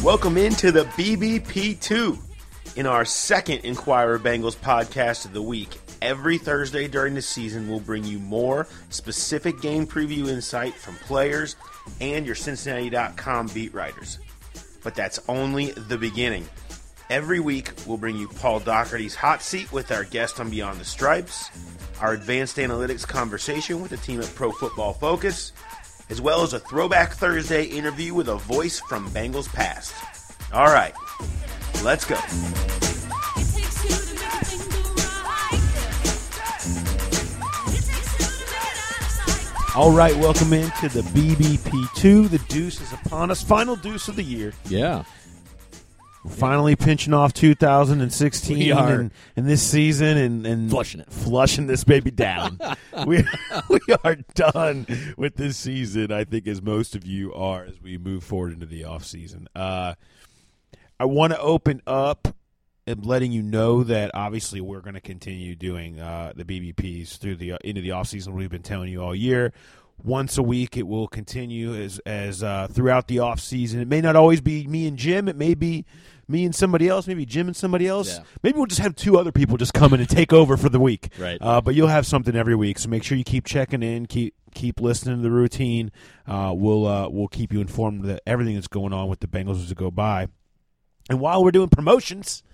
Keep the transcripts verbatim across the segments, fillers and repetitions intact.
Welcome into the B B P two. In our second Inquirer Bengals podcast of the week, every Thursday during the season, we'll bring you more specific game preview insight from players and your Cincinnati dot com beat writers. But that's only the beginning. Every week, we'll bring you Paul Daugherty's Hot Seat with our guest on Beyond the Stripes, our advanced analytics conversation with the team at Pro Football Focus, as well as a Throwback Thursday interview with a voice from Bengals past. All right, let's go. All right, welcome into the B B P two. The deuce is upon us. Final deuce of the year. Yeah. We're finally pinching off two thousand sixteen We are. and, and this season and, and Flushing it. flushing this baby down. we we are done with this season, I think, as most of you are as we move forward into the off season. Uh, I want to open up and letting you know that obviously we're going to continue doing uh, the B B Ps through the uh, into the off season. We've been telling you all year. Once a week, it will continue as as uh, throughout the off season. It may not always be me and Jim. It may be me and somebody else. Maybe Jim and somebody else. Yeah. Maybe we'll just have two other people just come in and take over for the week. Right. Uh, but you'll have something every week. So make sure you keep checking in. Keep keep listening to the routine. Uh, we'll uh, we'll keep you informed of everything that's going on with the Bengals as it go by. And while we're doing promotions,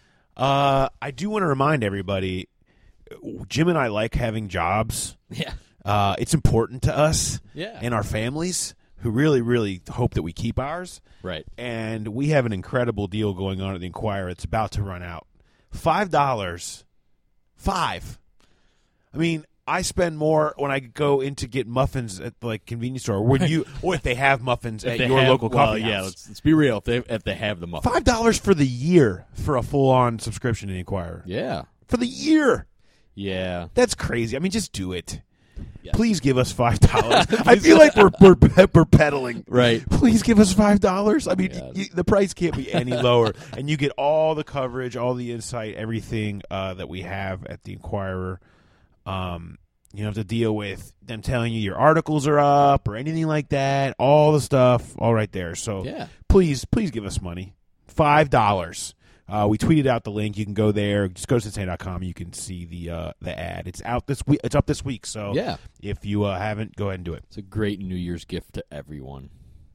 uh, I do want to remind everybody, Jim and I like having jobs. Yeah. Uh, it's important to us Yeah. and our families who really, really hope that we keep ours. Right. And we have an incredible deal going on at the Inquirer. It's about to run out. Five dollars. Five. I mean, I spend more when I go in to get muffins at the like convenience store, or when you, or if they have muffins If at they your have- local well, coffee yeah, house. let's, let's be real. If they if they have the muffin. Five dollars for the year for a full-on subscription to the Inquirer. Yeah. For the year. Yeah. That's crazy. I mean, just do it. Yes. Please give us five dollars. I feel like we're we're, we're peddling. Right. Please give us five dollars. I mean, Yeah. you, the price can't be any lower, and you get all the coverage, all the insight, everything uh, that we have at the Inquirer. Um, you don't have to deal with them telling you your articles are up or anything like that. All the stuff, all right there. So Yeah. please, please give us money. Five dollars. Uh, we tweeted out the link. You can go there. Just go to Cincinnati dot com. You can see the uh, the ad. It's out this week. It's up this week. So Yeah. if you uh, haven't, go ahead and do it. It's a great New Year's gift to everyone.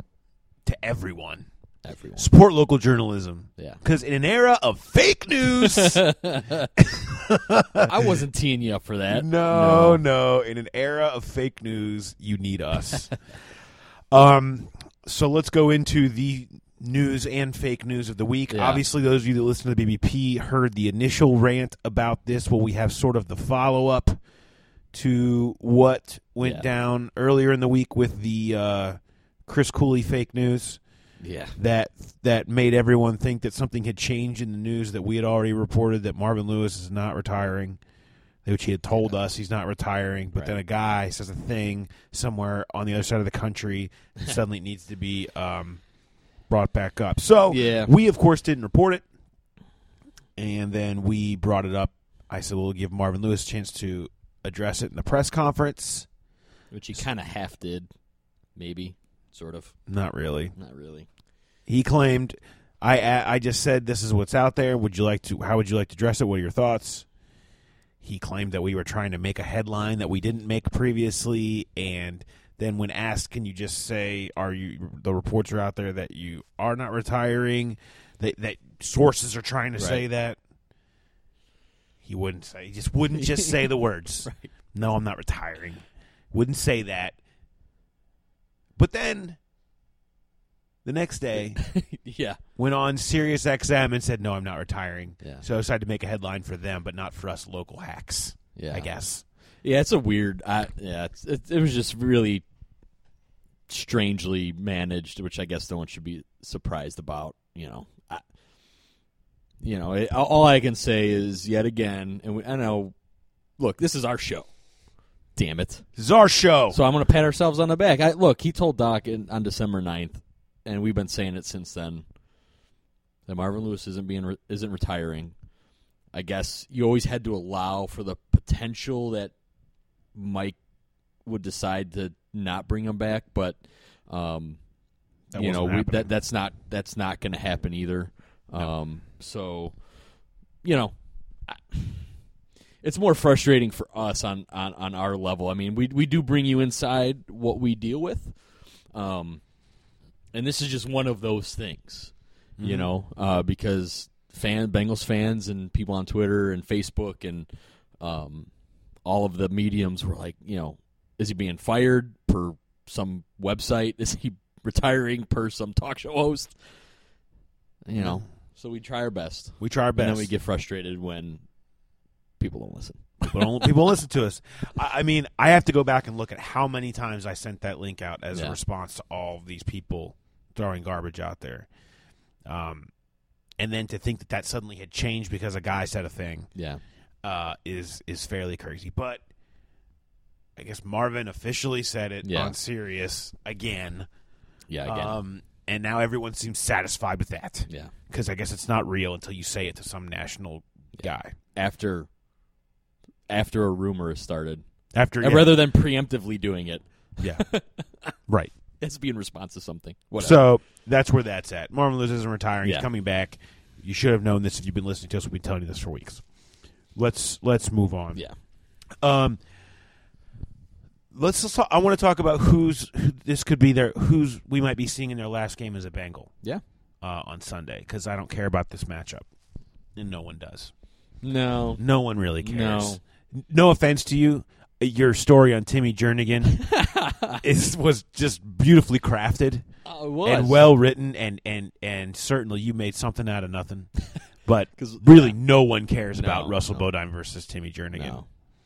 To everyone, Everyone. support local journalism. Yeah. Because in an era of fake news, I wasn't teeing you up for that. no, no, in an era of fake news, you need us. um. So let's go into the news and fake news of the week. Yeah. Obviously, those of you that listen to the B B P heard the initial rant about this. Well, we have sort of the follow-up to what went Yeah. down earlier in the week with the uh, Chris Cooley fake news Yeah. that that made everyone think that something had changed in the news that we had already reported, that Marvin Lewis is not retiring, which he had told us he's not retiring. But Right. then a guy says a thing somewhere on the other side of the country, and suddenly it needs to be um, brought back up. So Yeah. we, of course, didn't report it, and then we brought it up. I said, we'll give Marvin Lewis a chance to address it in the press conference. Which he kind of half did, maybe, sort of. Not really. Not really. He claimed, I I just said this is what's out there. Would you like to? How would you like to address it? What are your thoughts? He claimed that we were trying to make a headline that we didn't make previously, and then when asked, can you just say, are you? The reports are out there that you are not retiring. That that sources are trying to say Right. that. He wouldn't say. He just wouldn't just say the words. Right. No, I'm not retiring. Wouldn't say that. But then the next day Yeah. went on Sirius X M and said, no, I'm not retiring. Yeah. So I decided to make a headline for them, but not for us local hacks, Yeah. I guess. Yeah, it's a weird. I, yeah, it's, it, it was just really strangely managed, which I guess no one should be surprised about. You know, I, you know, it, all I can say is yet again, and we, I know. Look, this is our show. Damn it! This is our show. So I'm going to pat ourselves on the back. I, look, he told Doc in, on December ninth, and we've been saying it since then, that Marvin Lewis isn't being re- isn't retiring. I guess you always had to allow for the potential that Mike would decide to not bring him back, but um, That you know, wasn't we, happening. that that's not that's not going to happen either. Um, so, you know, I, it's more frustrating for us on, on, on our level. I mean, we we do bring you inside what we deal with, um, and this is just one of those things, mm-hmm. you know, uh, because fan Bengals fans and people on Twitter and Facebook and um, all of the mediums were like, you know, is he being fired per some website? Is he retiring per some talk show host? You know, so we try our best. We try our best. And then we get frustrated when people don't listen. People don't, people don't listen to us. I, I mean, I have to go back and look at how many times I sent that link out as Yeah. a response to all of these people throwing garbage out there. Um, and then to think that that suddenly had changed because a guy said a thing Yeah. uh, is is fairly crazy. But I guess Marvin officially said it Yeah. on Sirius again. Yeah, again. Um, and now everyone seems satisfied with that. yeah. Because I guess it's not real until you say it to some national guy. After after a rumor is started. After And yeah, rather than preemptively doing it, yeah. right. it's being response to something. Whatever. So that's where that's at. Marvin Lewis isn't retiring. Yeah. He's coming back. You should have known this if you've been listening to us. We've been telling you this for weeks. Let's let's move on. yeah. Um. Let's. Just talk, I want to talk about who's who, this could be their who's we might be seeing in their last game as a Bengal. Yeah. Uh, on Sunday, because I don't care about this matchup, and no one does. No. No one really cares. No. No offense to you. Your story on Timmy Jernigan is was just beautifully crafted. Oh, it was. And well written, and, and, and certainly you made something out of nothing. But 'Cause, really, yeah. no one cares No, about Russell no. Bodine versus Timmy Jernigan. No.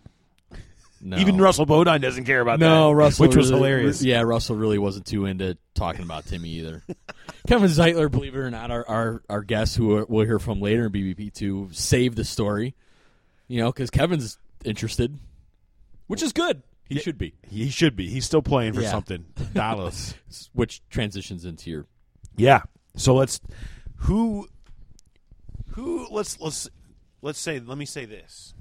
No. Even Russell Bodine doesn't care about no, that, Russell which was really- hilarious. Yeah, Russell really wasn't too into talking about Timmy either. Kevin Zeitler, believe it or not, our our, our guest who we'll hear from later in B B P two, saved the story. You know, because Kevin's interested, which is good. He should be. He should be. He's still playing for Yeah. something. Dallas. Which transitions into your Yeah. So let's who who let's let's let's say let me say this.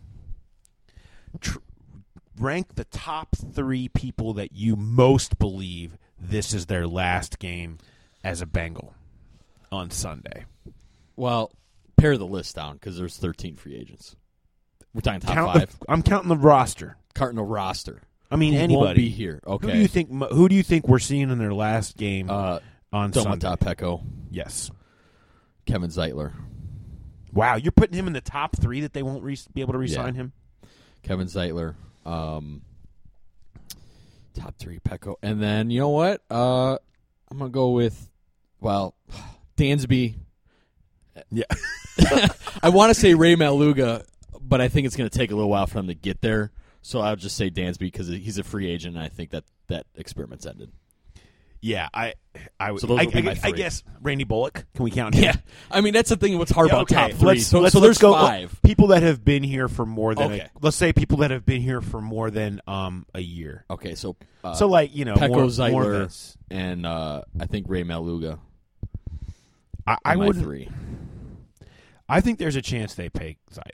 Tr- rank the top three people that you most believe this is their last game as a Bengal on Sunday. well, pare the list down because there's thirteen free agents. We're talking top Count five. the, I'm counting the roster. Cardinal roster. I mean, Who anybody won't be here. Okay. Who do you think? Who do you think we're seeing in their last game Uh, on Sunday? Domata Pecco, Yes. Kevin Zeitler. Wow, you're putting him in the top three that they won't re- be able to re-sign Yeah. him. Kevin Zeitler. Um, top three, Pecco. And then, you know what? Uh, I'm going to go with, well, Dansby. Yeah. I want to say Ray Maluga, but I think it's going to take a little while for him to get there. So I'll just say Dansby because he's a free agent, and I think that that experiment's ended. Yeah, I, I, So those I, would be I, my I three. guess Randy Bullock. Can we count him? Yeah. I mean, that's the thing what's hard Yeah, about okay, top 3 Let's, so let's, so let's there's go. five. People that have been here for more than. Okay. A, let's say people that have been here for more than um a year. Okay, so uh, so like you know, Pecco more, Zeitler more vets. and uh, I think Ray Maluga. I, I my would. three. I think there's a chance they pay Zeit.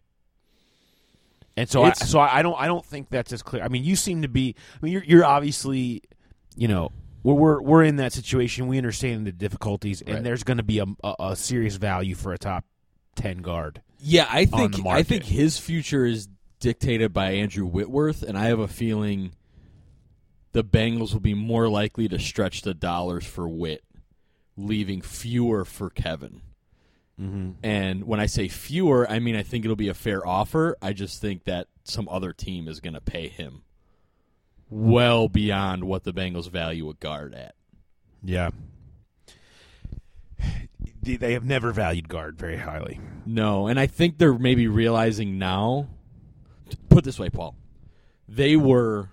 And so, I, It's- so I don't, I don't think that's as clear. I mean, you seem to be. I mean, you're, you're obviously, you know, we're we're, we're in that situation. We understand the difficulties, and Right. there's going to be a, a, a serious value for a top ten guard. Yeah, I on think the I market. think his future is dictated by Andrew Whitworth, and I have a feeling the Bengals will be more likely to stretch the dollars for Whit, leaving fewer for Kevin. Mm-hmm. And when I say fewer, I mean I think it'll be a fair offer. I just think that some other team is going to pay him well beyond what the Bengals value a guard at. Yeah. They they have never valued guard very highly. No, and I think they're maybe realizing now. Put it this way, Paul. They were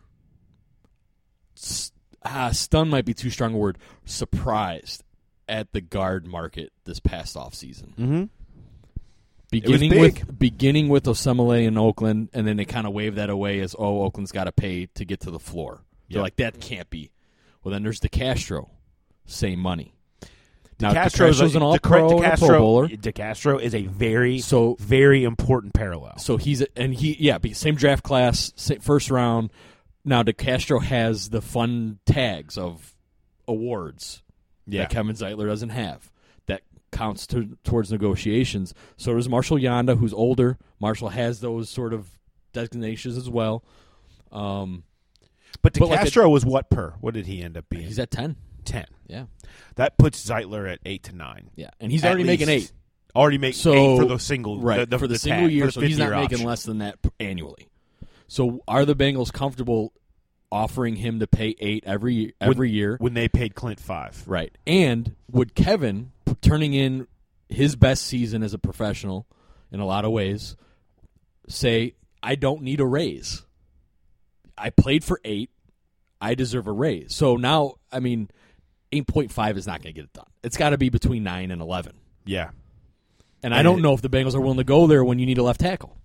ah, stunned might be too strong a word. Surprised at the guard market this past offseason. Mm-hmm. Beginning big. with beginning with Osemele in Oakland, and then they kind of wave that away as, oh, Oakland's got to pay to get to the floor. They're Yep. like, that can't be. Well, then there's DeCastro, same money. Now, DeCastro's DeCastro's an a, all-pro De, and a DeCastro, Pro Bowler. DeCastro is a very, So very important parallel. So he's a, and he yeah, be- same draft class, same, first round. Now DeCastro has the fun tags of awards, Yeah. that Kevin Zeitler doesn't have. That counts to, towards negotiations. So does Marshall Yanda, who's older. Marshall has those sort of designations as well. Um, But But like DeCastro was what per? What did he end up being? he's at ten. ten. Yeah, That puts Zeitler at eight to nine. yeah, and he's At already making least. eight. Already make So eight for the single, right the, the, for the, the single tag, year. for the So he's not fifth-year making option. less than that p- annually. So are the Bengals comfortable offering him to pay eight every every when, year? when they paid Clint five. Right. And would Kevin, p- turning in his best season as a professional in a lot of ways, say, I don't need a raise. I played for eight. I deserve a raise. So now, I mean, eight point five is not going to get it done. It's got to be between nine and eleven. Yeah. And I don't know if the Bengals are willing to go there when you need a left tackle.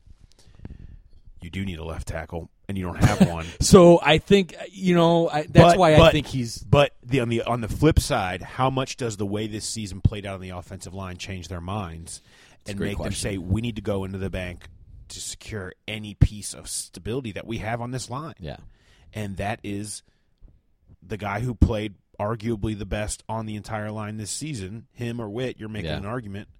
You do need a left tackle, and you don't have one. So I think, you know, I, that's But- why I but- think he's But the, on the on the flip side, how much does the way this season played out on the offensive line change their minds a and great make them question. say, we need to go into the bank to secure any piece of stability that we have on this line? yeah. And that is the guy who played arguably the best on the entire line this season, him or Witt, you're making Yeah. an argument.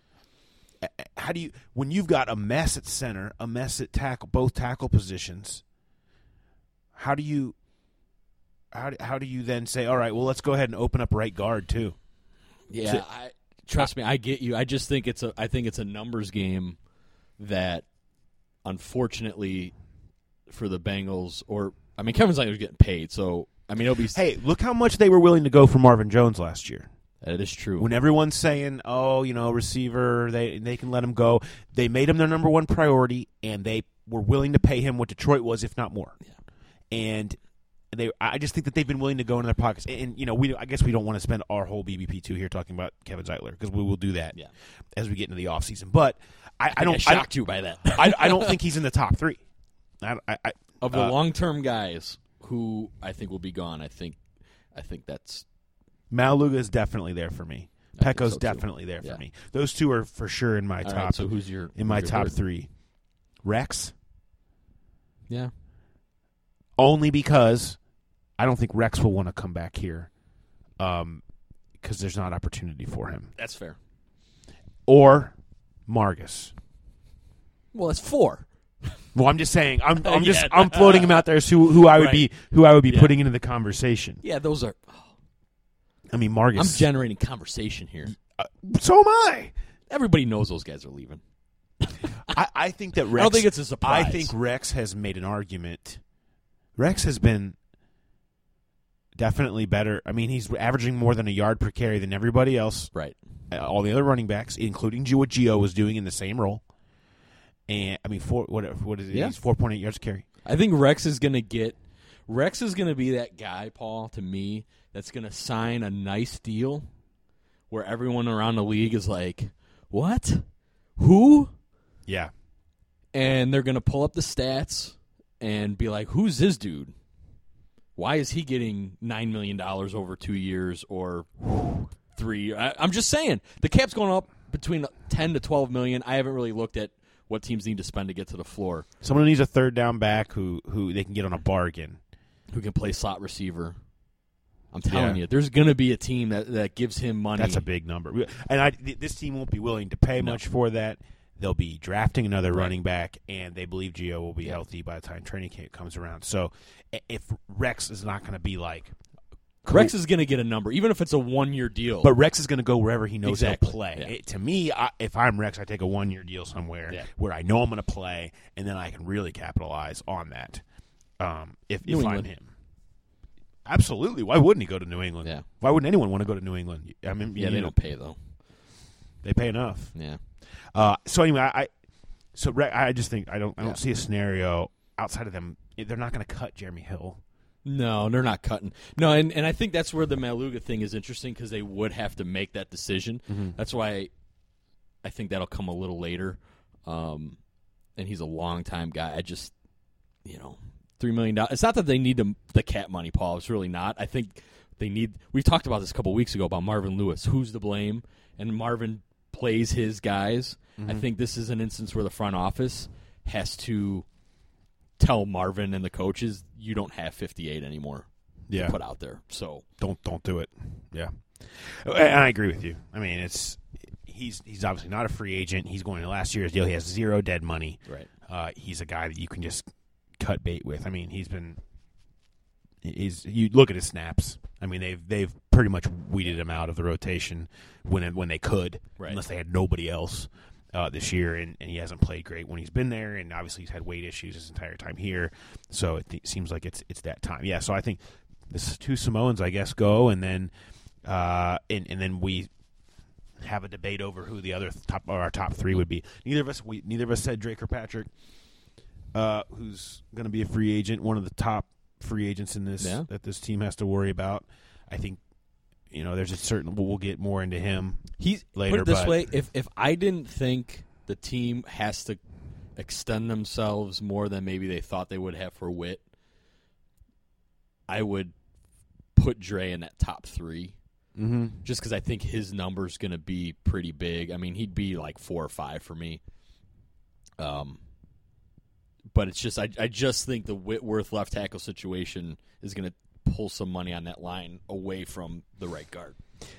How do you, when you've got a mess at center, a mess at tackle, both tackle positions, how do you, how do, how do you then say, all right, well, let's go ahead and open up right guard too? Yeah, So- I, trust me, I get you. I just think it's a I think it's a numbers game that unfortunately for the Bengals, or I mean Kevin Zeitler's getting paid, so I mean it'll be Hey, look how much they were willing to go for Marvin Jones last year. that is true. When everyone's saying, "Oh, you know, receiver, they they can let him go," they made him their number one priority, and they were willing to pay him what Detroit was, if not more. Yeah. And they, I just think that they've been willing to go in their pockets. And, and you know, we, I guess we don't want to spend our whole B B P two here talking about Kevin Zeitler because we will do that Yeah. as we get into the offseason. But I, I I don't, I I, shocked you by that. I, I don't think he's in the top three. I, I, I, Of the uh, long-term guys who I think will be gone, I think I think that's Maluga is definitely there for me. I think Pecco's so, too. definitely there for Yeah. me. Those two are for sure in my all top. right, so who's your in my who's your top third? three. Rex, Yeah. only because I don't think Rex will want to come back here, um, because there's not opportunity for him. That's fair. Or Margus. Well, that's four. Well, I'm just saying. I'm, I'm just Yeah. I'm floating him out there as who who I would Right. be who I would be Yeah. putting into the conversation. Yeah, those are I mean, Margus. I'm generating conversation here. so am I. Everybody knows those guys are leaving. I, I think that Rex. I don't think it's a surprise. I think Rex has made an argument. Rex has been definitely better. I mean, he's averaging more than a yard per carry than everybody else. Right. Uh, all the other running backs, including what Gio was doing in the same role. And I mean, four what what is it? Yeah. He's four point eight yards a carry. I think Rex is going to get Rex is going to be that guy, Paul, to me, that's going to sign a nice deal where everyone around the league is like, "What? Who?" Yeah, And they're going to pull up the stats and be like, "Who's this dude? Why is he getting nine million dollars over two years or three?" I, I'm just saying the cap's going up between ten to twelve million. I haven't really looked at what teams need to spend to get to the floor. someone needs a third down back who who they can get on a bargain. Who can play slot receiver? I'm telling Yeah. you, there's going to be a team that, that gives him money. That's a big number, and I, th- this team won't be willing to pay No. much for that. They'll be drafting another Right. running back, and they believe Gio will be Yeah. healthy by the time training camp comes around. So, i- if Rex is not going to be like, Rex is going to get a number, even if it's a one year deal. but Rex is going to go wherever he knows Exactly. he'll play. Yeah. It- to me, I, if I'm Rex, I take a one year deal somewhere Yeah. where I know I'm going to play, and then I can really capitalize on that. Um, if New if I'm England. him, absolutely. Why wouldn't he go to New England? Yeah. Why wouldn't anyone want to go to New England? I mean, yeah, you they know, don't pay though. they pay enough. Yeah, Uh, so anyway, I, I so Re- I just think I don't I don't Yeah. see a scenario outside of them. They're not going to cut Jeremy Hill. no, they're not cutting. No, and, and I think that's where the Maluga thing is interesting because they would have to make that decision. Mm-hmm. That's why I think that'll come a little later. Um, and he's a long time guy. I just, you know, three million dollars. It's not that they need the, the cap money, Paul. It's really not. I think they need. We've talked about this a couple weeks ago about Marvin Lewis. Who's to blame? And Marvin plays his guys. Mm-hmm. I think this is an instance where the front office has to tell Marvin and the coaches, you don't have fifty-eight anymore Yeah, to put out there. So don't don't do it. Yeah. And I agree with you. I mean, it's he's he's obviously not a free agent. He's going to last year's deal. He has zero dead money. Right. Uh, he's a guy that you can just cut bait with. I mean, he's been he's you look at his snaps. I mean, they've they've pretty much weeded him out of the rotation when it, when they could, right. unless they had nobody else uh, this year. And, and he hasn't played great when he's been there. And obviously, he's had weight issues his entire time here. So it th- seems like it's it's that time. Yeah. So I think the two Samoans, I guess, go, and then uh, and and then we have a debate over who the other top or our top three would be. Neither of us we neither of us said Drake or Patrick, uh, who's going to be a free agent, one of the top free agents in this yeah. that this team has to worry about. I think you know there's a certain we'll get more into him. He's later. Put it this but, way: if if I didn't think the team has to extend themselves more than maybe they thought they would have for Witt, I would put Dre in that top three. mm-hmm. Just because I think his number's going to be pretty big. I mean, he'd be like four or five for me. Um, but it's just I I just think the Whitworth left tackle situation is going to pull some money on that line away from the right guard.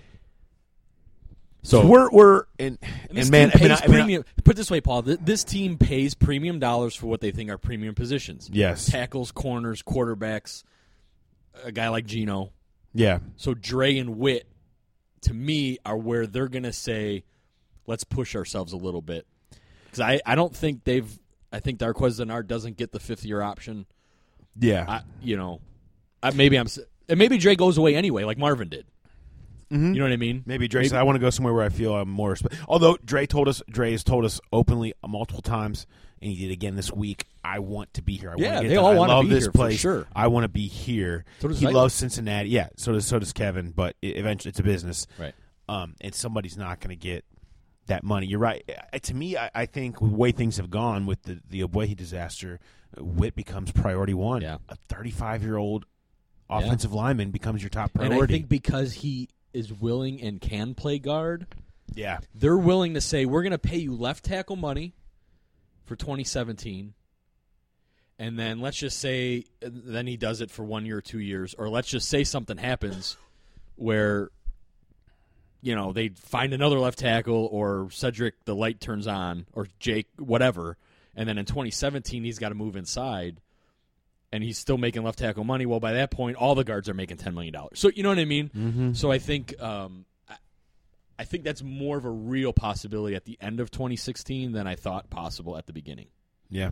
So, so we're we're and, and, and man, pays I mean, I mean, premium. Put it this way, Paul. Th- this team pays premium dollars for what they think are premium positions. Yes, tackles, corners, quarterbacks. A guy like Geno. Yeah. So Dre and Witt, to me, are where they're going to say, let's push ourselves a little bit. Because I, I don't think they've – I think Darqueze Dennard doesn't get the fifth-year option. Yeah. I, you know, I, maybe I'm – and maybe Dre goes away anyway, like Marvin did. Mm-hmm. You know what I mean? Maybe Dre maybe. said, I want to go somewhere where I feel I'm more – although Dre told us – Dre has told us openly multiple times, and he did again this week, I want to be here. I yeah, want to get they done. all I want to love be this here place. for sure. I want to be here. So does he Zeiger. loves Cincinnati. Yeah, so does so does Kevin, but it, eventually it's a business. Right. Um, and somebody's not going to get that money. You're right. Uh, to me, I, I think the way things have gone with the, the Obuehi disaster, uh, Witt becomes priority one. Yeah. A thirty-five-year-old offensive yeah. lineman becomes your top priority. And I think because he is willing and can play guard, yeah, they're willing to say, we're going to pay you left tackle money for twenty seventeen. And then let's just say then he does it for one year or two years, or let's just say something happens where, you know, they find another left tackle or Cedric, the light turns on, or Jake, whatever, and then in twenty seventeen he's got to move inside, and he's still making left tackle money. Well, by that point, all the guards are making ten million dollars. So, you know what I mean? Mm-hmm. So I think um, I, I think that's more of a real possibility at the end of twenty sixteen than I thought possible at the beginning. Yeah.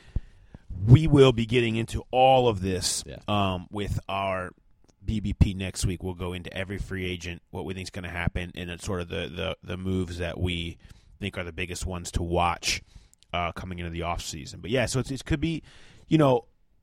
We will be getting into all of this yeah. um, with our B B P next week. We'll go into every free agent, what we think is going to happen, and then sort of the, the, the moves that we think are the biggest ones to watch uh, coming into the offseason. But, yeah, so it's, it could be, you know,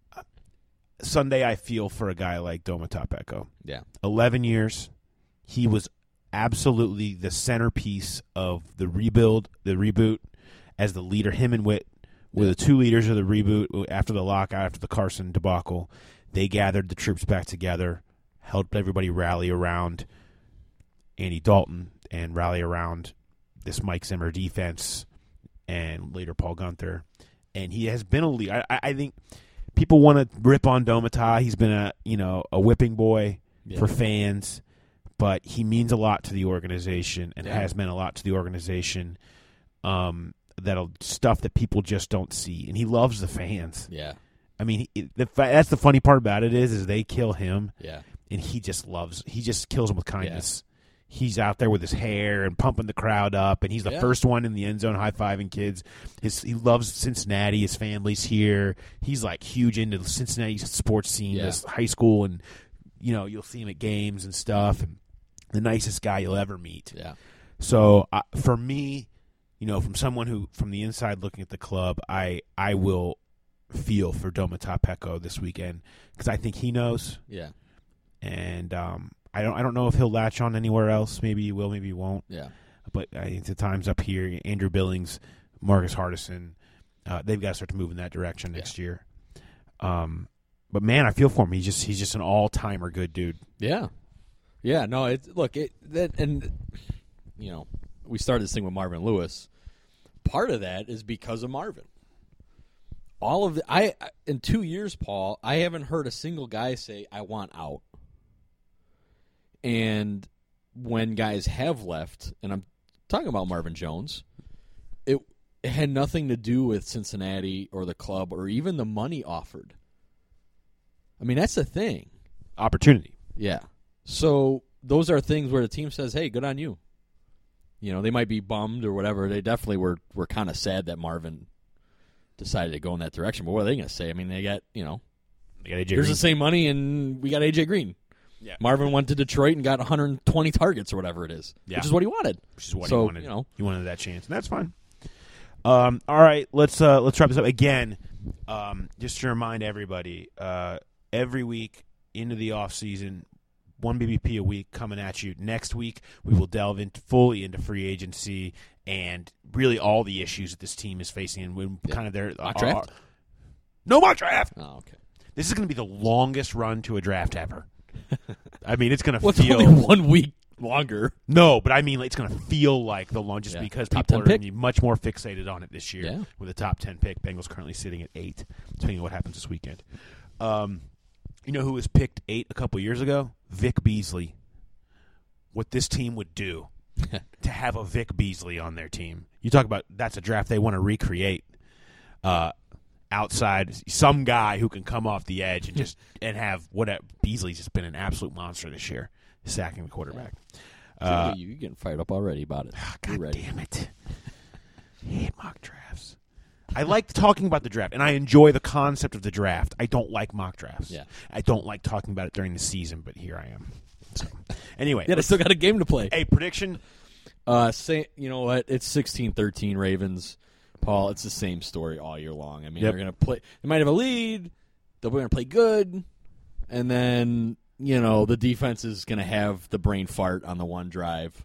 Sunday I feel for a guy like Domata Peko. Yeah. eleven years. He was absolutely the centerpiece of the rebuild, the reboot, as the leader, him and Witt. Were the two leaders of the reboot after the lockout, after the Carson debacle. They gathered the troops back together, helped everybody rally around Andy Dalton and rally around this Mike Zimmer defense and later Paul Gunther. And he has been a leader. I, I think people want to rip on Domata. He's been a you know a whipping boy yeah. for fans, but he means a lot to the organization and yeah. has meant a lot to the organization. Um. That'll stuff that people just don't see, and he loves the fans. Yeah, I mean, he, the, that's the funny part about it is, is they kill him. Yeah, and he just loves. He just kills them with kindness. Yeah. He's out there with his hair and pumping the crowd up, and he's the yeah. first one in the end zone, high fiving kids. His he loves Cincinnati. His family's here. He's like huge into the Cincinnati sports scene, yeah. this high school, and you know you'll see him at games and stuff. And the nicest guy you'll ever meet. Yeah. So uh, for me. You know, from someone who, from the inside looking at the club, I I will feel for Domata Peko this weekend because I think he knows. Yeah. And um, I don't I don't know if he'll latch on anywhere else. Maybe he will, maybe he won't. Yeah. But I think the time's up here. Andrew Billings, Marcus Hardison, uh, they've got to start to move in that direction next yeah. year. Um, but man, I feel for him. He's just he's just an all timer good dude. Yeah. Yeah. No. It look it that and you know we started this thing with Marvin Lewis. Part of that is because of Marvin. All of the, I in two years, Paul, I haven't heard a single guy say I want out. And when guys have left, and I'm talking about Marvin Jones, it, it had nothing to do with Cincinnati or the club or even the money offered. I mean, that's the thing. Opportunity. Yeah. So those are things where the team says, hey, good on you. You know, they might be bummed or whatever. They definitely were, were kind of sad that Marvin decided to go in that direction. But what are they going to say? I mean, they got, you know, they got A J here's Green. the same money, and we got A J Green. Yeah. Marvin went to Detroit and got one hundred twenty targets or whatever it is, yeah. which is what he wanted. Which is what so, he wanted. You know. He wanted that chance, and that's fine. Um, all right, let's uh, let's wrap this up again. Um, just to remind everybody, uh, every week into the off season, one B B P a week coming at you. Next week, we will delve into fully into free agency and really all the issues that this team is facing, and when yeah. kind of their mock draft. Uh, no mock draft. Oh, okay. This is going to be the longest run to a draft ever. I mean, it's going to well, feel it's only one week longer. No, but I mean, like, it's going to feel like the long just yeah. because top people are going pick. to be much more fixated on it this year yeah. with the top ten pick. Bengals currently sitting at eight, depending on what happens this weekend. Um, you know who was picked eight a couple years ago? Vic Beasley. What this team would do to have a Vic Beasley on their team. You talk about that's a draft they want to recreate. Uh, outside, some guy who can come off the edge and just and have whatever. Beasley's just been an absolute monster this year, sacking the quarterback. Uh, you, you're getting fired up already about it. Oh, God ready. Damn it. I hate mock drafts. I like talking about the draft, and I enjoy the concept of the draft. I don't like mock drafts. Yeah. I don't like talking about it during the season, but here I am. So, anyway. Yeah, they still got a game to play. Hey, prediction? Uh, say, you know what? It's sixteen thirteen Ravens. Paul, it's the same story all year long. I mean, yep. they're going to play. They might have a lead. They're going to play good. And then, you know, the defense is going to have the brain fart on the one drive.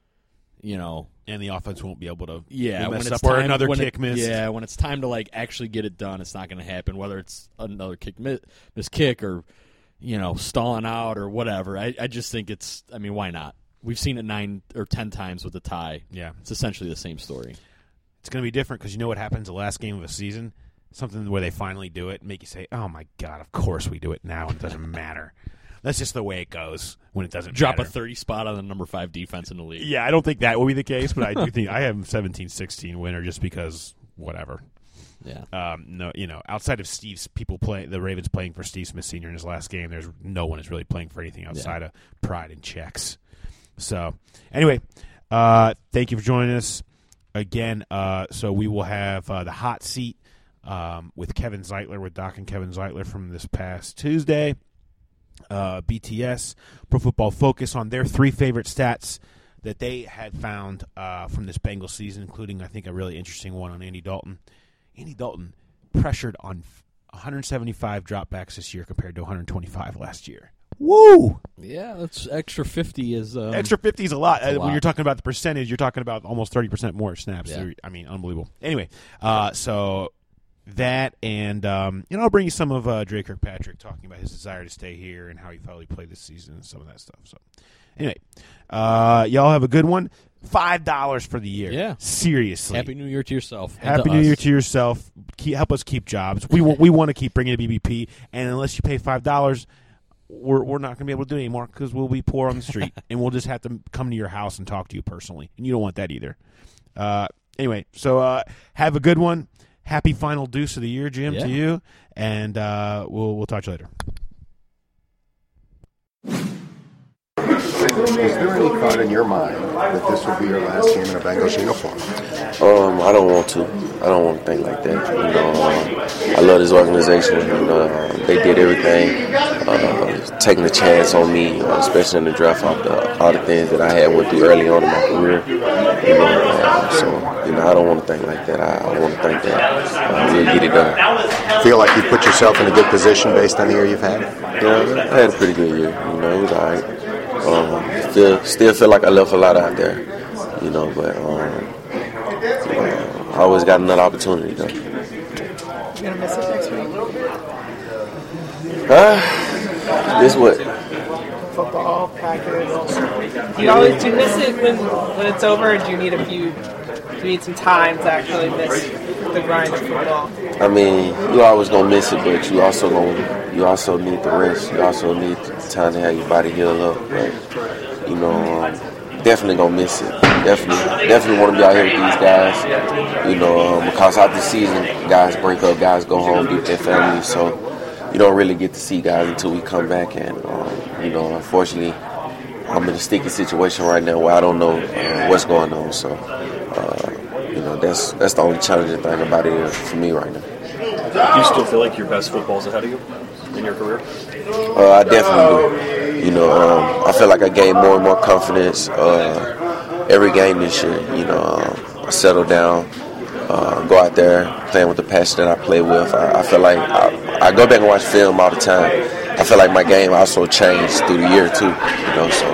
You know. And the offense won't be able to yeah, mess when up it's or time, another when kick it, miss. Yeah, when it's time to, like, actually get it done, it's not going to happen, whether it's another kick miss, miss kick or, you know, stalling out or whatever. I, I just think it's, I mean, why not? We've seen it nine or ten times with the tie. Yeah. It's essentially the same story. It's going to be different because you know what happens the last game of a season? Something where they finally do it and make you say, oh, my God, of course we do it now and it doesn't matter. That's just the way it goes when it doesn't Drop matter. a thirty spot on the number five defense in the league. Yeah, I don't think that will be the case, but I do think I have seventeen sixteen winner just because whatever. Yeah. Um, no, you know, outside of Steve's people play the Ravens playing for Steve Smith Senior in his last game, there's no one is really playing for anything outside yeah. of pride and checks. So, anyway, uh, thank you for joining us again. Uh, so we will have uh, the hot seat um, with Kevin Zeitler, with Doc and Kevin Zeitler from this past Tuesday. Uh, B T S, Pro Football Focus, on their three favorite stats that they had found uh, from this Bengals season, including, I think, a really interesting one on Andy Dalton. Andy Dalton pressured on one hundred seventy-five dropbacks this year compared to one hundred twenty-five last year. Woo! Yeah, that's extra fifty is um, extra fifty is a lot. a Uh, when lot. you're talking about the percentage, you're talking about almost thirty percent more snaps. Yeah. So, I mean, unbelievable. Anyway, uh, so that and um, you know, I'll bring you some of uh, Dre Kirkpatrick talking about his desire to stay here and how he felt he played this season and some of that stuff. So anyway, uh, y'all have a good one. Five dollars for the year. Yeah. Seriously. Happy New Year to yourself. and Happy to New us. Year to yourself. Keep, help us keep jobs. We we want to keep bringing a B B P, and unless you pay five dollars, we're we're not going to be able to do it anymore because we'll be poor on the street, and we'll just have to come to your house and talk to you personally, and you don't want that either. Uh, anyway, so uh, have a good one. Happy final deuce of the year, Jim, Yeah. to you, and uh, we'll we'll talk to you later. Is there any thought in your mind that this will be your last game in a Bengals uniform? Um, I don't want to. I don't want to think like that. You know, uh, I love this organization. And, uh, they did everything, uh, taking a chance on me, uh, especially in the draft. All the, all the things that I had went through early on in my career. You know, uh, so you know, I don't want to think like that. I, I want to think that uh, we'll get it done. Feel like you've put yourself in a good position based on the year you've had? Yeah, I had a pretty good year. You know, it was all right. Um, still, still feel like I left a lot out there. You know, but. Um, I always got another opportunity, though. You gonna miss it next week? Uh, this what? Football, practice. You always do you miss it when when it's over, or do you need a few? Do you need some time to actually miss the grind of football? I mean, you always gonna miss it, but you also gonna you also need the rest. You also need time to have your body heal up. But you know, um, definitely gonna miss it. Definitely, definitely want to be out here with these guys. You know, um, because after the season, guys break up, guys go home, be with their families. So you don't really get to see guys until we come back. And um, you know, unfortunately, I'm in a sticky situation right now where I don't know uh, what's going on. So uh, you know, that's that's the only challenging thing about it for me right now. Do you still feel like your best football is ahead of you in your career? Uh, I definitely do. You know, um, I feel like I gained more and more confidence uh, every game this year. You know, um, I settle down, uh, go out there playing with the passion that I play with. I, I feel like I, I go back and watch film all the time. I feel like my game also changed through the year too. You know, so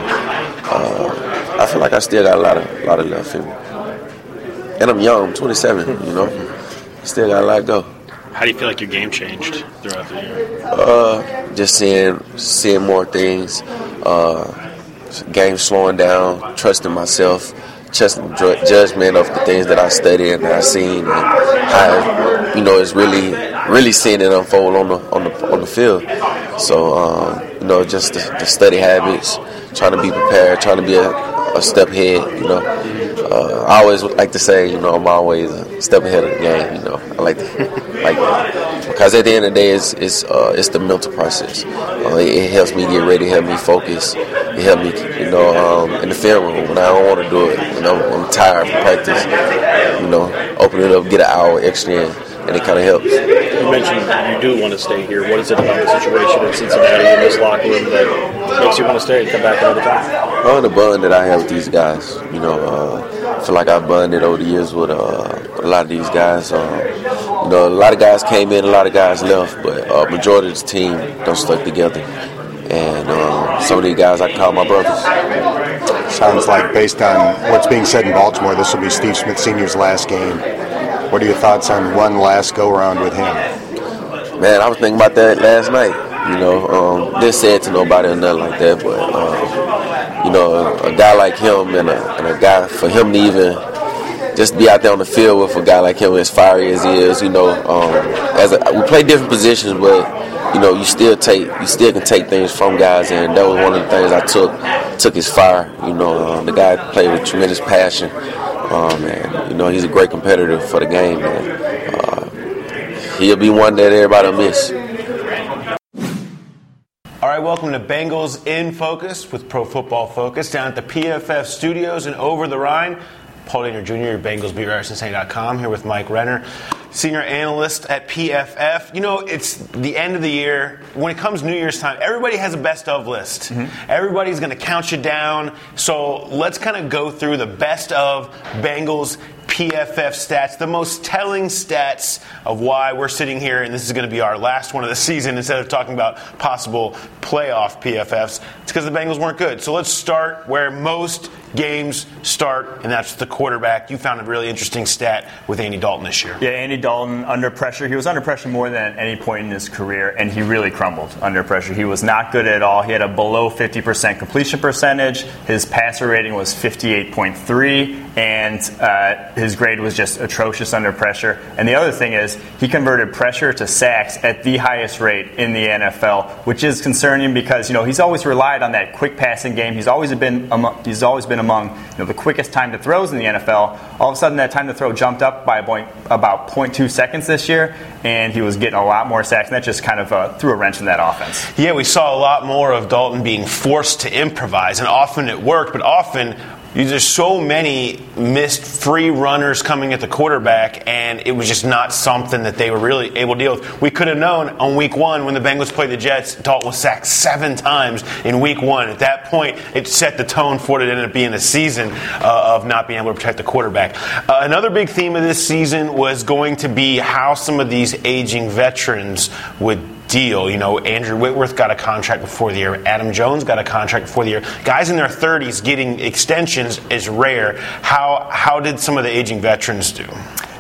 uh, I feel like I still got a lot of a lot of left in me. And I'm young. I'm twenty-seven. You know, still got a lot to go. How do you feel like your game changed throughout the year? Uh, just seeing seeing more things, uh, game slowing down, trusting myself, trusting ju- judgment of the things that I studied and that I seen, and how you know it's really really seeing it unfold on the on the on the field. So um, you know, just the, the study habits, trying to be prepared, trying to be a, a step ahead. You know, uh, I always like to say, you know, I'm always a step ahead of the game. You know, I like to. Like that. Because at the end of the day, it's it's, uh, it's the mental process. Uh, it, it helps me get ready, help me focus. It helps me, you know, um, in the film room when I don't want to do it. When I'm, I'm tired from practice, you know, open it up, get an hour extra in, and it kind of helps. You mentioned you do want to stay here. What is it about the situation in Cincinnati in this locker room that makes you want to stay and come back another time? Oh, the bond that I have with these guys. You know, uh, I feel like I've bonded over the years with uh, a lot of these guys. Um, You know, a lot of guys came in, a lot of guys left, but uh, majority of the team don't stuck together. And um, some of these guys I call my brothers. Sounds like, based on what's being said in Baltimore, this will be Steve Smith Senior's last game. What are your thoughts on one last go-around with him? Man, I was thinking about that last night. You know, um, didn't say it to nobody or nothing like that, but, um, you know, a, a guy like him and a, and a guy, for him to even just be out there on the field with a guy like him as fiery as he is, you know, um, as a, we play different positions, but you know, you still take, you still can take things from guys, and that was one of the things I took, took his fire. You know, um, the guy played with tremendous passion, um, and you know, he's a great competitor for the game, man. Uh, he'll be one that everybody will miss. All right, welcome to Bengals in Focus with Pro Football Focus down at the P F F studios and over the Rhine. Paul Daniel Junior, your Bengals beat writer at Cincinnati dot com, here with Mike Renner, senior analyst at P F F. You know, it's the end of the year. When it comes New Year's time, everybody has a best of list. Mm-hmm. Everybody's going to count you down. So let's kind of go through the best of Bengals P F F stats, the most telling stats of why we're sitting here, and this is going to be our last one of the season instead of talking about possible playoff P F Fs. It's because the Bengals weren't good. So let's start where most games start, and that's the quarterback. You found a really interesting stat with Andy Dalton this year. Yeah, Andy Dalton under pressure. He was under pressure more than at any point in his career, and he really crumbled under pressure. He was not good at all. He had a below fifty percent completion percentage. His passer rating was fifty-eight point three, and uh, his grade was just atrocious under pressure. And the other thing is, he converted pressure to sacks at the highest rate in the N F L, which is concerning because, you know, he's always relied on that quick passing game. He's always been among, he's always been among you know the quickest time to throws in the N F L. All of a sudden, that time to throw jumped up by point, about zero point two seconds this year, and he was getting a lot more sacks, and that just kind of uh, threw a wrench in that offense. Yeah, we saw a lot more of Dalton being forced to improvise, and often it worked, but often there's so many missed free runners coming at the quarterback, and it was just not something that they were really able to deal with. We could have known on week one when the Bengals played the Jets, Dalton was sacked seven times in week one. At that point, it set the tone for what it ended up being a season uh, of not being able to protect the quarterback. Uh, another big theme of this season was going to be how some of these aging veterans would deal. You know, Andrew Whitworth got a contract before the year. Adam Jones got a contract before the year. Guys in their thirties getting extensions is rare. How how did some of the aging veterans do?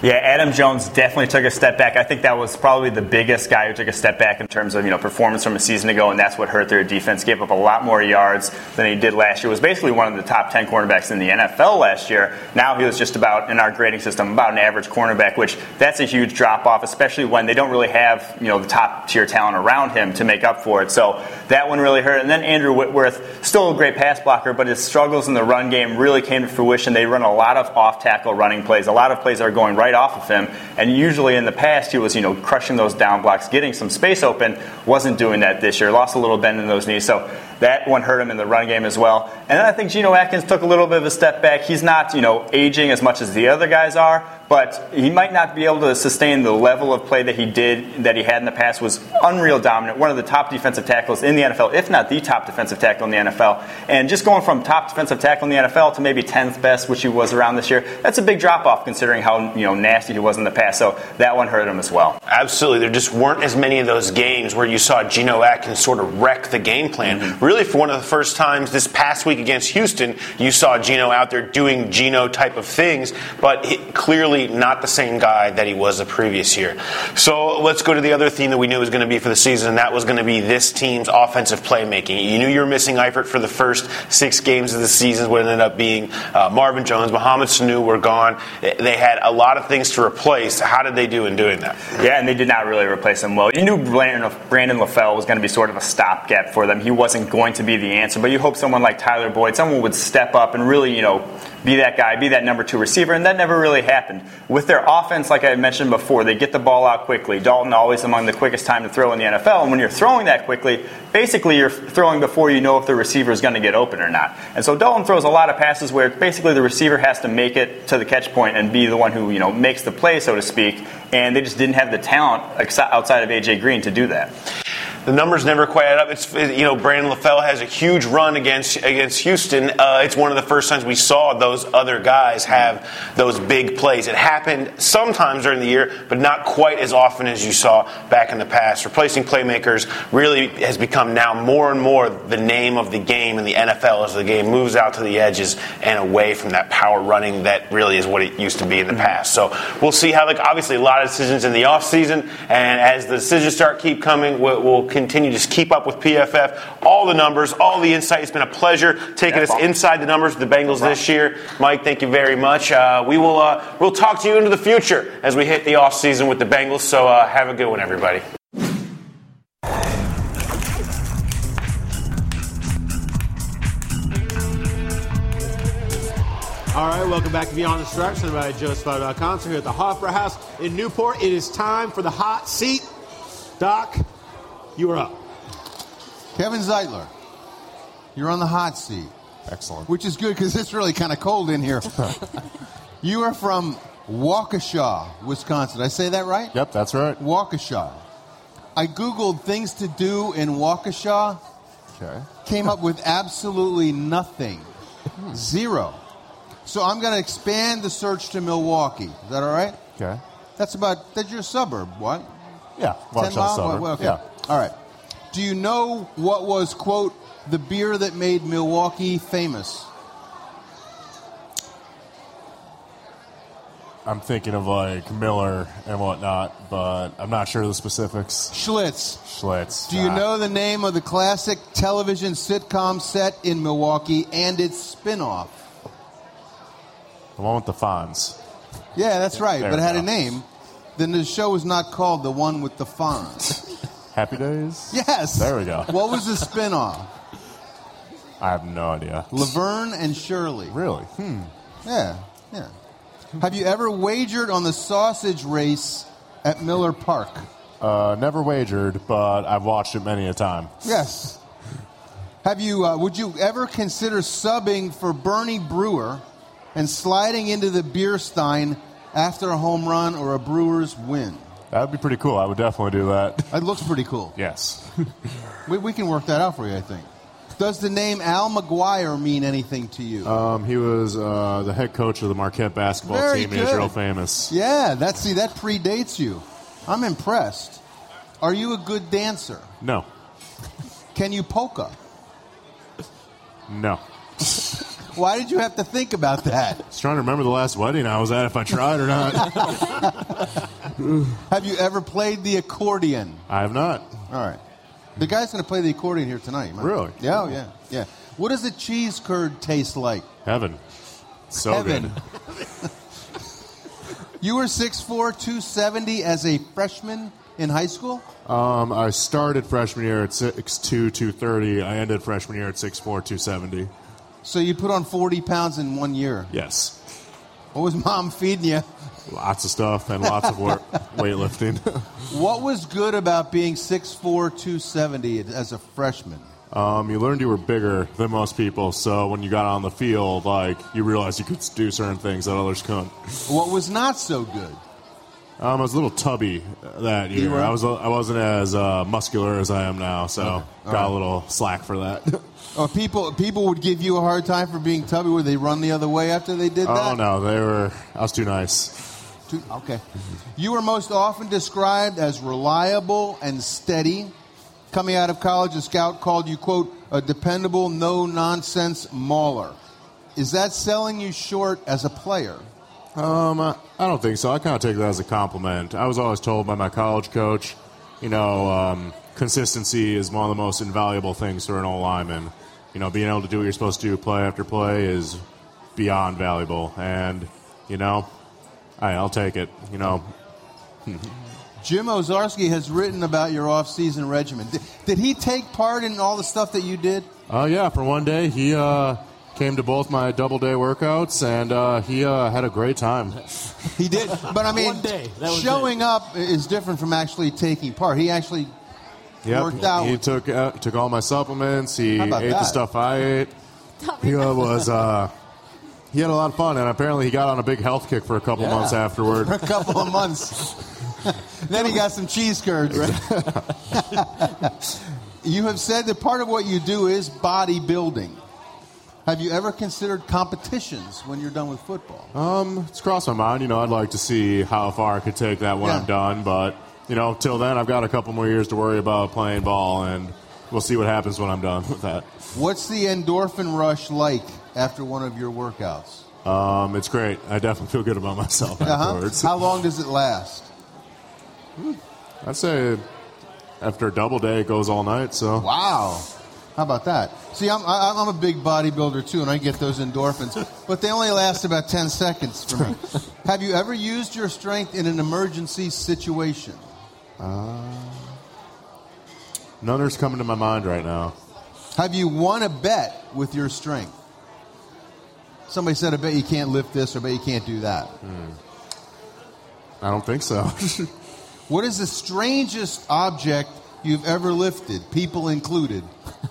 Yeah, Adam Jones definitely took a step back. I think that was probably the biggest guy who took a step back in terms of, you know, performance from a season ago, and that's what hurt their defense. Gave up a lot more yards than he did last year. Was basically one of the top ten cornerbacks in the N F L last year. Now he was just about, in our grading system, about an average cornerback, which that's a huge drop-off, especially when they don't really have, you know, the top-tier talent around him to make up for it. So that one really hurt. And then Andrew Whitworth, still a great pass blocker, but his struggles in the run game really came to fruition. They run a lot of off-tackle running plays, a lot of plays that are going right off of him, and usually in the past he was, you know, crushing those down blocks, getting some space open. Wasn't doing that this year. Lost a little bend in those knees, so that one hurt him in the run game as well. And then I think Geno Atkins took a little bit of a step back. He's not, you know, aging as much as the other guys are, but he might not be able to sustain the level of play that he did, that he had in the past. Was unreal dominant, one of the top defensive tackles in the N F L, if not the top defensive tackle in the N F L. And just going from top defensive tackle in the N F L to maybe tenth best, which he was around this year, that's a big drop-off considering how, you know, nasty he was in the past. So that one hurt him as well. Absolutely. There just weren't as many of those games where you saw Geno Atkins sort of wreck the game plan. Mm-hmm. Really, for one of the first times this past week against Houston, you saw Geno out there doing Geno type of things, but he, clearly not the same guy that he was the previous year. So let's go to the other theme that we knew was going to be for the season, and that was going to be this team's offensive playmaking. You knew you were missing Eifert for the first six games of the season. What ended up being uh, Marvin Jones, Mohamed Sanu were gone. They had a lot of things to replace. How did they do in doing that? Yeah, and they did not really replace him well. You knew Brandon, Brandon LaFell was going to be sort of a stopgap for them. He wasn't going to be the answer, but you hope someone like Tyler Boyd, someone would step up and really, you know, be that guy, be that number two receiver, and that never really happened. With their offense, like I mentioned before, they get the ball out quickly. Dalton always among the quickest time to throw in the N F L, and when you're throwing that quickly, basically you're throwing before you know if the receiver is going to get open or not. And so Dalton throws a lot of passes where basically the receiver has to make it to the catch point and be the one who, you know, makes the play, so to speak, and they just didn't have the talent outside of A J Green to do that. The numbers never quite add up. It's, you know, Brandon LaFell has a huge run against against Houston. Uh, it's one of the first times we saw those other guys have those big plays. It happened sometimes during the year, but not quite as often as you saw back in the past. Replacing playmakers really has become now more and more the name of the game in the N F L as the game moves out to the edges and away from that power running that really is what it used to be in the past. So we'll see how, like, obviously a lot of decisions in the offseason, and as the decisions start keep coming, we'll, we'll continue to just keep up with P F F, all the numbers, all the insight. It's been a pleasure taking us inside the numbers of the Bengals this year. Mike, thank you very much. Uh, we will uh, we'll talk to you into the future as we hit the off season with the Bengals. So uh, have a good one, everybody. All right, welcome back to Beyond the Stripe, presented by Joe Spotto dot com. So here at the Hofbräu House in Newport, it is time for the hot seat. Doc, you are up. Kevin Zeitler, you're on the hot seat. Excellent. Which is good because it's really kind of cold in here. You are from Waukesha, Wisconsin. Did I say that right? Yep, that's right. Waukesha. I Googled things to do in Waukesha. Okay. Came up with absolutely nothing. Zero. So I'm going to expand the search to Milwaukee. Is that all right? Okay. That's about, that's your suburb, what? Yeah, ten miles? suburb. Well, okay. Yeah. All right. Do you know what was, quote, the beer that made Milwaukee famous? I'm thinking of like Miller and whatnot, but I'm not sure of the specifics. Schlitz. Schlitz. Do you ah. know the name of the classic television sitcom set in Milwaukee and its spin-off? The one with the Fonz. Yeah, that's right, There but it we had go. a name. Then the show was not called The One with the Fonz. Happy Days? Yes. There we go. What was the spin-off? I have no idea. Laverne and Shirley. Really? Hmm. Yeah, yeah. Have you ever wagered on the sausage race at Miller Park? Uh, never wagered, but I've watched it many a time. Yes. Have you? Uh, would you ever consider subbing for Bernie Brewer and sliding into the beer stein after a home run or a Brewers win? That would be pretty cool. I would definitely do that. It looks pretty cool. Yes. we, we can work that out for you, I think. Does the name Al McGuire mean anything to you? Um, he was uh, the head coach of the Marquette basketball Very team. good. He was real famous. Yeah, that's, see, that predates you. I'm impressed. Are you a good dancer? No. Can you polka? No. Why did you have to think about that? I was trying to remember the last wedding I was at, if I tried or not. Have you ever played the accordion? I have not. All right. The guy's going to play the accordion here tonight. Right? Really? Yeah, oh, yeah, yeah. What does the cheese curd taste like? Heaven. So Heaven. good. You were six four, two seventy as a freshman in high school? Um, I started freshman year at six two, two thirty. I ended freshman year at six four, two seventy. So you put on forty pounds in one year? Yes. What was mom feeding you? Lots of stuff and lots of work, weightlifting. What was good about being six four, two seventy as a freshman? Um, you learned you were bigger than most people, so when you got on the field, like, you realized you could do certain things that others couldn't. What was not so good? Um, I was a little tubby that You year. were? I was I wasn't as uh, muscular as I am now, so Okay. All got right. a little slack for that. Oh, people people would give you a hard time for being tubby. Would they run the other way after they did that? Oh no, they were. I was too nice. Too- Okay. You were most often described as reliable and steady. Coming out of college, a scout called you, quote, a dependable, no-nonsense mauler. Is that selling you short as a player? Um, I don't think so. I kind of take that as a compliment. I was always told by my college coach, you know, um, consistency is one of the most invaluable things for an old lineman. You know, being able to do what you're supposed to do play after play is beyond valuable. And, you know, I, I'll take it, you know. Jim Ozarski has written about your off-season regimen. Did, did he take part in all the stuff that you did? Oh, uh, yeah, for one day, he uh, came to both my double-day workouts, and uh, he uh, had a great time. He did. But, I mean, One day. That was showing up is different from actually taking part. He actually Yep. worked out. He took uh, took all my supplements. He How ate about the that? stuff I ate. He uh, was uh, he had a lot of fun, and apparently he got on a big health kick for a couple Yeah. months afterward. For a couple of months. Then he got some cheese curds, right? You have said that part of what you do is bodybuilding. Have you ever considered competitions when you're done with football? Um, it's crossed my mind. You know, I'd like to see how far I could take that when Yeah. I'm done, but you know, till then, I've got a couple more years to worry about playing ball, and we'll see what happens when I'm done with that. What's the endorphin rush like after one of your workouts? Um, it's great. I definitely feel good about myself Uh-huh. afterwards. How long does it last? I'd say after a double day, it goes all night. So Wow. How about that? See, I'm, I- I'm a big bodybuilder, too, and I get those endorphins, but they only last about ten seconds for me. Have you ever used your strength in an emergency situation? Uh, none are coming to my mind right now. Have you won a bet with your strength? Somebody said, I bet you can't lift this, or I bet you can't do that. I don't think so. What is the strangest object you've ever lifted, people included?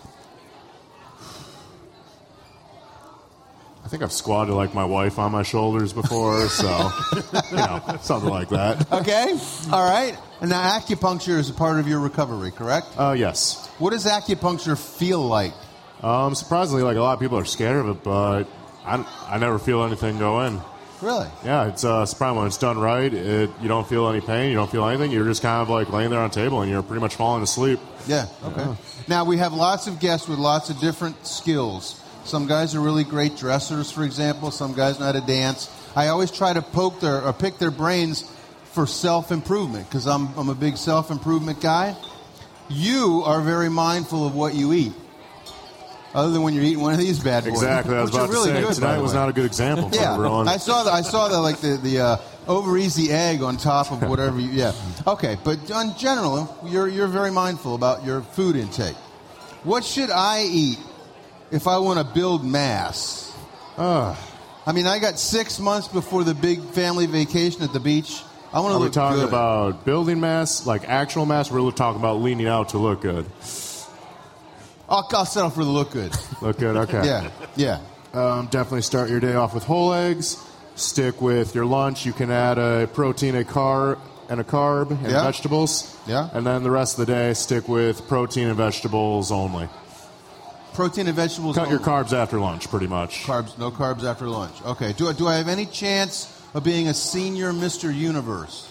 I think I've squatted like my wife on my shoulders before, so you know, something like that. Okay, all right. And now acupuncture is a part of your recovery, correct? Uh, yes. What does acupuncture feel like? Um, surprisingly, like a lot of people are scared of it, but I, I never feel anything go in. Really? Yeah, it's uh, surprising when it's done right. It, you don't feel any pain, you don't feel anything. You're just kind of like laying there on a table, and you're pretty much falling asleep. Yeah, okay. Yeah. Now, we have lots of guests with lots of different skills. Some guys are really great dressers, for example. Some guys know how to dance. I always try to poke their or pick their brains for self-improvement because I'm, I'm a big self-improvement guy. You are very mindful of what you eat, other than when you're eating one of these bad boys. Exactly. I was which are about really to say good, by tonight the was way. not a good example for Yeah, everyone. I saw the I saw the like the the uh, over easy egg on top of whatever. You, yeah. Okay, but in general, you're you're very mindful about your food intake. What should I eat if I want to build mass? Uh, I mean, I got six months before the big family vacation at the beach. I want to Are we look talking good. about building mass, like actual mass? Or we're talking about leaning out to look good. I'll, I'll settle for the look good. Look good, okay. Yeah, yeah. Um, definitely start your day off with whole eggs. Stick with your lunch. You can add a protein, a carb, and a carb, and Yeah. vegetables. Yeah. And then the rest of the day, stick with protein and vegetables only. Protein and vegetables. Cut your only. carbs after lunch, pretty much. Carbs, no carbs after lunch. Okay. Do I, do I have any chance of being a senior Mister Universe?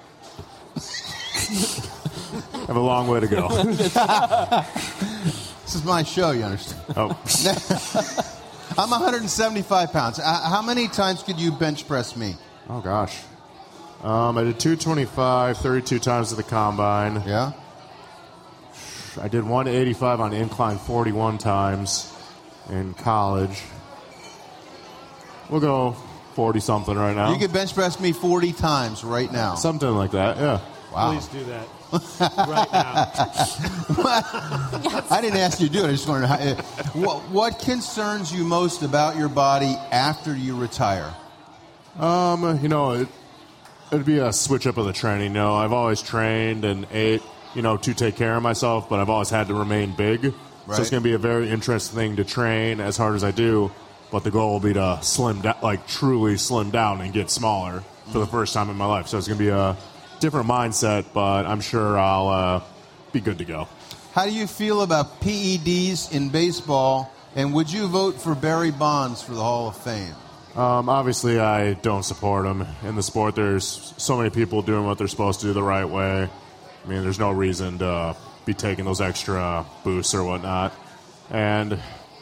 Have a long way to go. This is my show, you understand? Oh. I'm one hundred seventy-five pounds. Uh, how many times could you bench press me? Oh, gosh. Um, I did two twenty-five, thirty-two times at the combine. Yeah? I did one eighty-five on incline forty-one times in college. We'll go forty-something right now. You could bench press me forty times right now. Something like that, yeah. Wow. Please do that right now. I didn't ask you to do it. I just wanted to. How, what, what concerns you most about your body after you retire? Um, you know, it, it'd be a switch up of the training. You know, I've always trained and ate, you know, to take care of myself, but I've always had to remain big. Right. So it's going to be a very interesting thing to train as hard as I do, but the goal will be to slim down, like truly slim down and get smaller for the first time in my life. So it's going to be a different mindset, but I'm sure I'll uh, be good to go. How do you feel about P E Ds in baseball, and would you vote for Barry Bonds for the Hall of Fame? Um, obviously, I don't support them. In the sport, there's so many people doing what they're supposed to do the right way. I mean, there's no reason to be taking those extra boosts or whatnot. And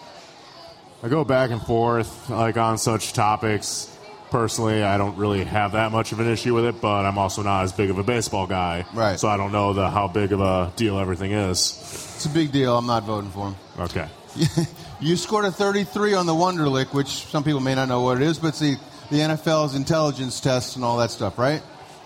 I go back and forth, like, on such topics. Personally, I don't really have that much of an issue with it, but I'm also not as big of a baseball guy. Right. So I don't know the how big of a deal everything is. It's a big deal. I'm not voting for him. Okay. You scored a thirty-three on the Wonderlic, which some people may not know what it is, but it's the, the N F L's intelligence tests and all that stuff, right?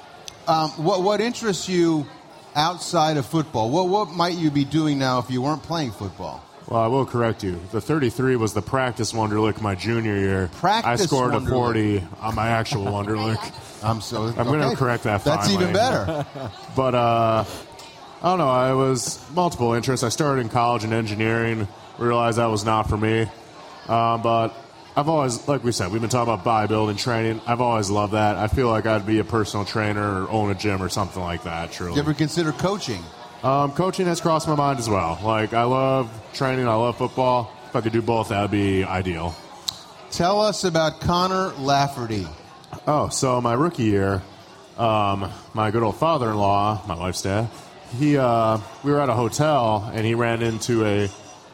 Um, what what interests you outside of football? What what might you be doing now if you weren't playing football? Well, I will correct you. The thirty-three was the practice Wonderlic my junior year. Practice I scored Wonderlic. a forty on my actual Wonderlic. I'm so. I'm going to correct that That's finally. even better. But, uh, I don't know. I was multiple interests. I started in college in engineering, realized that was not for me. Um, but I've always, like we said, we've been talking about bodybuilding training. I've always loved that. I feel like I'd be a personal trainer or own a gym or something like that, truly. You ever consider coaching? Um, coaching has crossed my mind as well. Like, I love training. I love football. If I could do both, that would be ideal. Tell us about Connor Lafferty. Oh, so my rookie year, um, my good old father-in-law, my wife's dad, he, uh, we were at a hotel, and he ran into a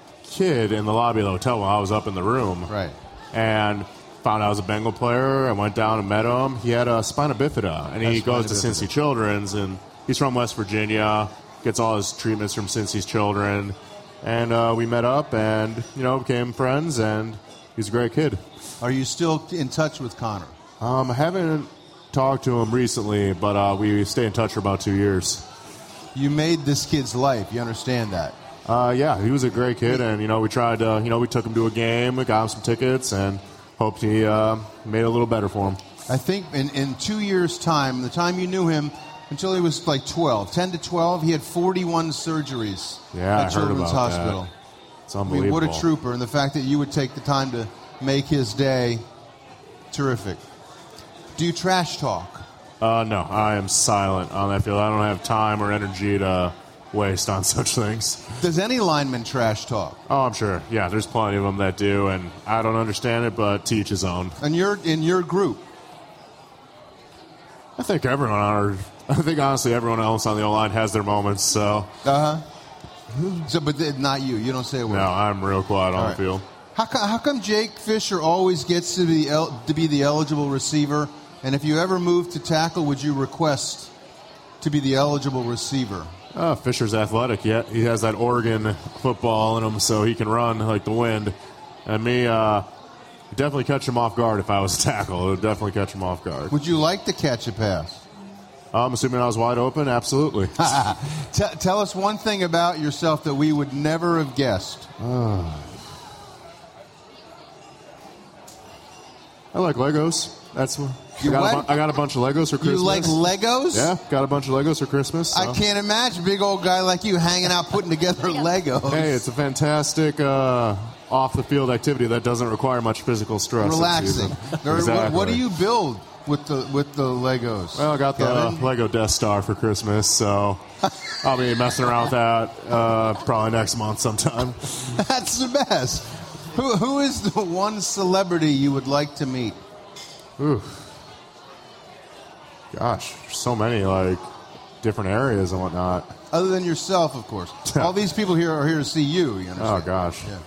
kid in the lobby of the hotel while I was up in the room. Right. And found out I was a Bengal player. I went down and met him. He had a spina bifida, and he That's goes to spina Cincy bifida. Children's, and he's from West Virginia, gets all his treatments from Cincy's Children. And uh, we met up and, you know, became friends, and he's a great kid. Are you still in touch with Connor? Um, I haven't talked to him recently, but uh, we stay in touch for about two years. You made this kid's life. You understand that? Uh, yeah, he was a great kid, and, you know, we tried to, you know, we took him to a game, we got him some tickets, and hoped he uh, made it a little better for him. I think in, in two years' time, the time you knew him, until he was like twelve, ten to twelve, he had forty-one surgeries Yeah, at I heard Children's about Hospital. that. It's I mean, unbelievable. what a trooper, and the fact that you would take the time to make his day, terrific. Do you trash talk? Uh, no, I am silent on that field. I don't have time or energy to waste on such things. Does any lineman trash talk? Oh, I'm sure. Yeah, there's plenty of them that do, and I don't understand it, but to each his own. And you're in your group. I think everyone on our, I think honestly everyone else on the O-line has their moments, so. Uh-huh. So, but th- not you. You don't say a word. No, I'm real quiet on All the right. field. How, co- how come Jake Fisher always gets to be el- to be the eligible receiver? And if you ever move to tackle, would you request to be the eligible receiver? Uh, Fisher's athletic, yeah. He has that Oregon football in him, so he can run like the wind. And me, uh, definitely catch him off guard if I was a tackle. It would definitely catch him off guard. Would you like to catch a pass? I'm assuming I was wide open. Absolutely. T- tell us one thing about yourself that we would never have guessed. Uh, I like Legos. That's what. You I, got a what? bu- I got a bunch of Legos for Christmas. You like Legos? Yeah, got a bunch of Legos for Christmas. So. I can't imagine a big old guy like you hanging out putting together Legos. Hey, it's a fantastic uh, off-the-field activity that doesn't require much physical stress. Relaxing. Exactly. Or what, what do you build with the with the Legos? Well, I got the Kevin? Lego Death Star for Christmas, so I'll be messing around with that uh, probably next month sometime. That's the best. Who who is the one celebrity you would like to meet? Ooh. Gosh, there's so many. Like, different areas and whatnot. Other than yourself, of course. All these people here are here to see you. You understand? Oh gosh. Yeah.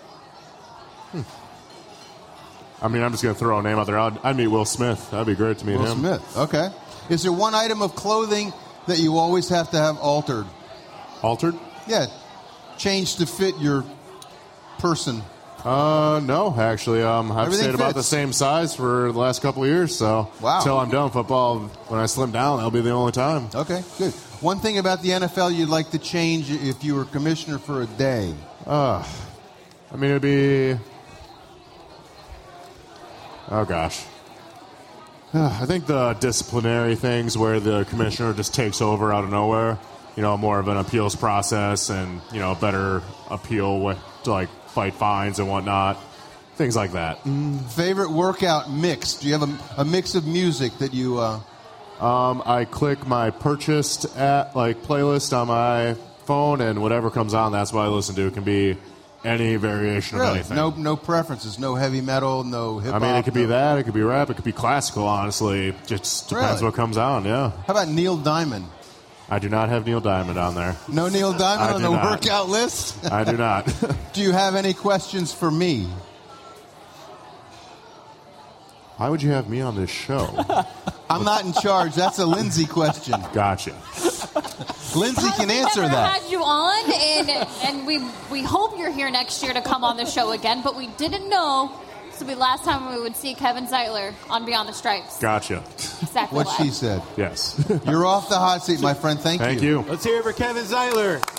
I mean, I'm just going to throw a name out there. I'd, I'd meet Will Smith. That'd be great to meet Will him. Smith. Okay. Is there one item of clothing that you always have to have altered? Altered? Yeah. Changed to fit your person. Uh, no, actually. Um, I've Everything stayed about fits. the same size for the last couple of years, so Wow. until I'm done with football, when I slim down, that'll be the only time. Okay, good. One thing about the N F L you'd like to change if you were commissioner for a day? Uh, I mean, it'd be... Oh, gosh. I think the disciplinary things where the commissioner just takes over out of nowhere, you know, more of an appeals process and, you know, better appeal with, to, like, fight fines and whatnot. Things like that. Mm, favorite workout mix? Do you have a, a mix of music that you... Uh... Um, I click my purchased at, like, playlist on my phone, and whatever comes on, that's what I listen to. It can be any variation Really? of anything. No, no preferences. No heavy metal. No hip hop. I mean, it could be no... that. It could be rap. It could be classical, honestly. Just depends Really? what comes on, yeah. How about Neil Diamond? I do not have Neil Diamond on there. No Neil Diamond I on do the not. workout list? I do not. Do you have any questions for me? Why would you have me on this show? I'm not in charge. That's a Lindsay question. Gotcha. Lindsay can answer We've never that. had you on, and and we we hope you're here next year to come on the show again. But we didn't know this would be the last time we would see Kevin Zeitler on Beyond the Stripes. Gotcha. Exactly What why. she said. Yes. You're off the hot seat, my friend. Thank, Thank you. you. Let's hear it for Kevin Zeitler.